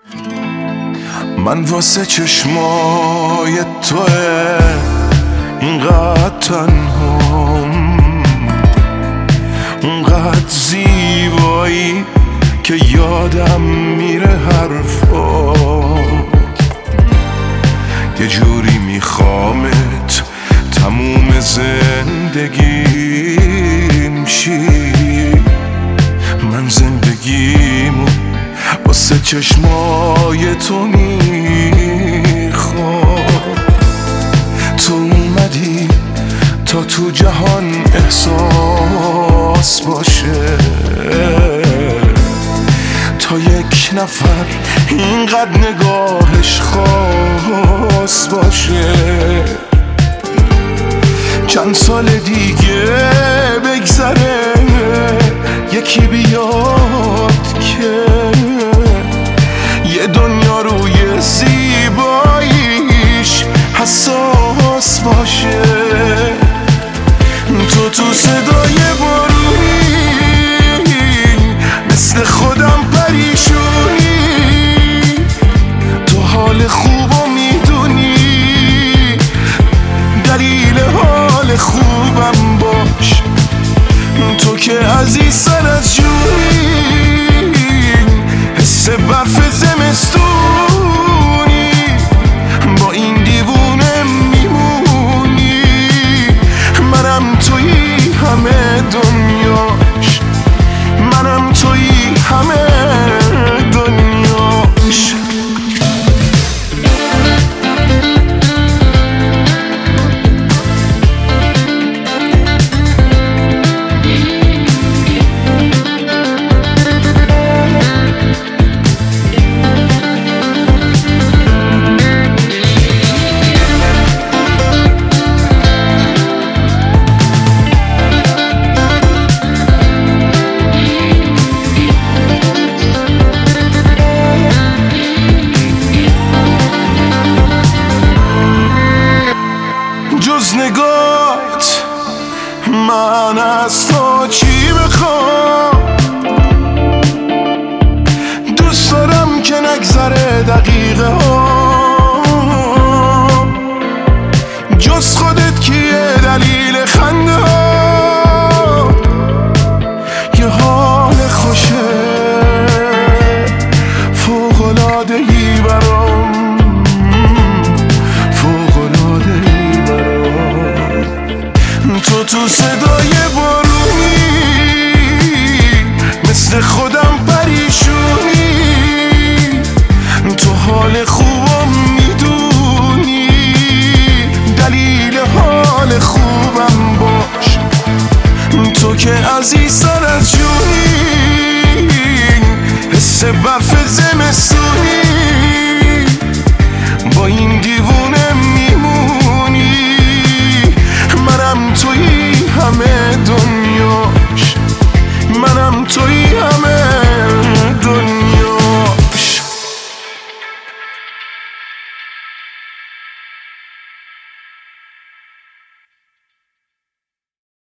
من واسه چشمای توه اینقدر تنهام، اونقدر زیبایی که یادم میره حرفات. یه جوری میخوامت تموم زندگیم شی. من زندگیمو واسه چشمای تو میخوام. تو اومدی تا تو جهان احساس باشه، تا یک نفر اینقدر نگاهش خاص باشه. چند سال دیگه بگذره یکی بیاد که یه دنیا روی زیباییش حساس باشه. تو صدای بارونی مثل خودم پریشونی، تو حال خوبو میدونی، دلیل حال خوبم باش. تو که عزیز سر از جونی، حس برف زمستونی، با این دیوونه میمونی. منم تویی همه دنیاش، منم تویی همه دنیاش. جز نگاهت من از تو چی بخوام؟ دوست دارم که نگذره دقیقه ها، جز خودت کیه دلیل خنده ها؟ یه حال خوشه فوق‌العاده‌ای برام، تو صدای بارونی مثل خودم پریشونی، تو حال خوبم میدونی، دلیل حال خوبم باش. تو که عزیزتر از جونی، حس برف زمستونی، با این دیوونه